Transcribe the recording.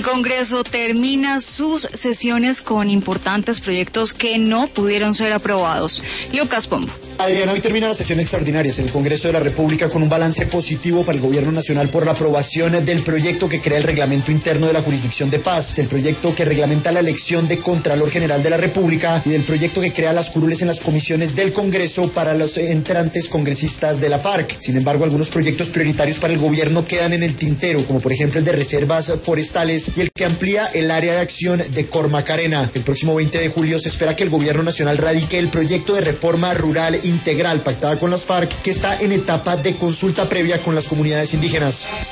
El Congreso termina sus sesiones con importantes proyectos que no pudieron ser aprobados. Lucas Pombo. Adriana, hoy termina la sesión extraordinaria en el Congreso de la República con un balance positivo para el Gobierno Nacional por la aprobación del proyecto que crea el reglamento interno de la Jurisdicción de Paz, del proyecto que reglamenta la elección de Contralor General de la República y del proyecto que crea las curules en las comisiones del Congreso para los entrantes congresistas de la FARC. Sin embargo, algunos proyectos prioritarios para el Gobierno quedan en el tintero, como por ejemplo el de reservas forestales y el que amplía el área de acción de Cormacarena. El próximo 20 de julio se espera que el Gobierno Nacional radique el proyecto de reforma rural integral pactada con las FARC, que está en etapa de consulta previa con las comunidades indígenas.